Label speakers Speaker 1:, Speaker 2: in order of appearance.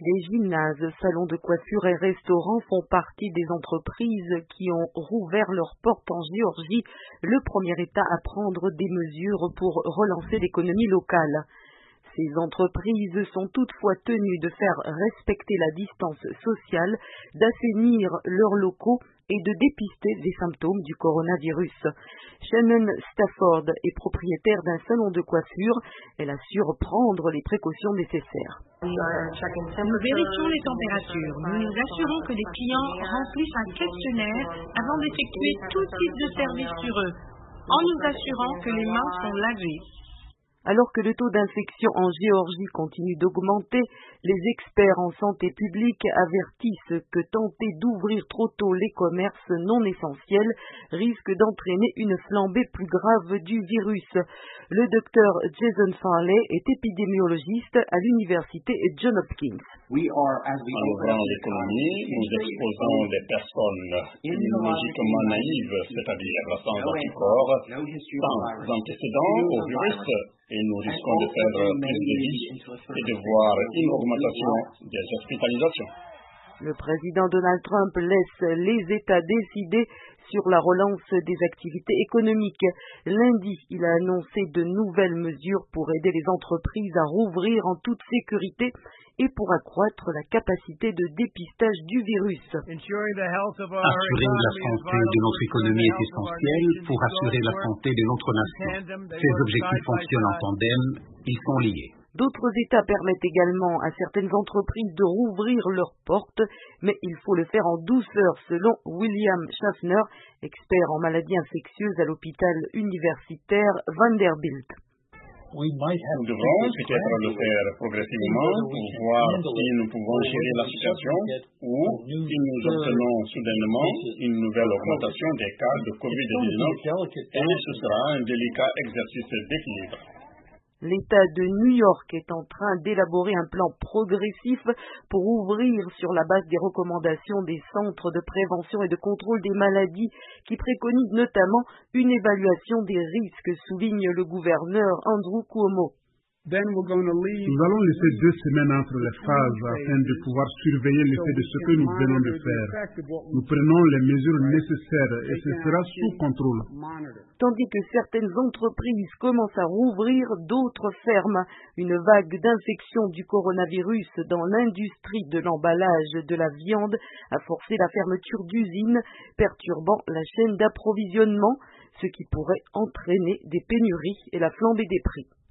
Speaker 1: Les gymnases, salons de coiffure et restaurants font partie des entreprises qui ont rouvert leurs portes en Géorgie, le premier État à prendre des mesures pour relancer l'économie locale. Ces entreprises sont toutefois tenues de faire respecter la distance sociale, d'assainir leurs locaux et de dépister les symptômes du coronavirus. Shannon Stafford est propriétaire d'un salon de coiffure. Elle assure prendre les précautions nécessaires.
Speaker 2: Nous vérifions les températures. Nous nous assurons que les clients remplissent un questionnaire avant d'effectuer tout type de service sur eux, en nous assurant que les mains sont lavées.
Speaker 1: Alors que le taux d'infection en Géorgie continue d'augmenter, les experts en santé publique avertissent que tenter d'ouvrir trop tôt les commerces non essentiels risque d'entraîner une flambée plus grave du virus. Le docteur Jason Farley est épidémiologiste à l'université Johns Hopkins.
Speaker 3: En ouvrant l'économie, nous exposons les personnes immunologiquement naïves, c'est-à-dire sans anticorps, sans antécédents au virus, et nous risquons de perdre plus de vies et de voir une augmentation des hospitalisations.
Speaker 1: Le président Donald Trump laisse les États décider sur la relance des activités économiques. Lundi, il a annoncé de nouvelles mesures pour aider les entreprises à rouvrir en toute sécurité et pour accroître la capacité de dépistage du virus.
Speaker 4: Assurer la santé de notre économie est essentiel pour assurer la santé de notre nation. Ces objectifs fonctionnent en tandem, ils sont liés.
Speaker 1: D'autres États permettent également à certaines entreprises de rouvrir leurs portes, mais il faut le faire en douceur, selon William Schaffner, expert en maladies infectieuses à l'hôpital universitaire Vanderbilt.
Speaker 3: Nous devrons peut-être le faire progressivement pour voir si nous pouvons gérer la situation ou si nous obtenons soudainement une nouvelle augmentation des cas de COVID-19 et ce sera un délicat exercice d'équilibre.
Speaker 1: L'État de New York est en train d'élaborer un plan progressif pour ouvrir sur la base des recommandations des centres de prévention et de contrôle des maladies qui préconisent notamment une évaluation des risques, souligne le gouverneur Andrew Cuomo.
Speaker 5: Nous allons laisser 2 semaines entre les phases afin de pouvoir surveiller l'effet de ce que nous venons de faire. Nous prenons les mesures nécessaires et ce sera sous contrôle.
Speaker 1: Tandis que certaines entreprises commencent à rouvrir, d'autres ferment. Une vague d'infection du coronavirus dans l'industrie de l'emballage de la viande a forcé la fermeture d'usines, perturbant la chaîne d'approvisionnement, ce qui pourrait entraîner des pénuries et la flambée des prix.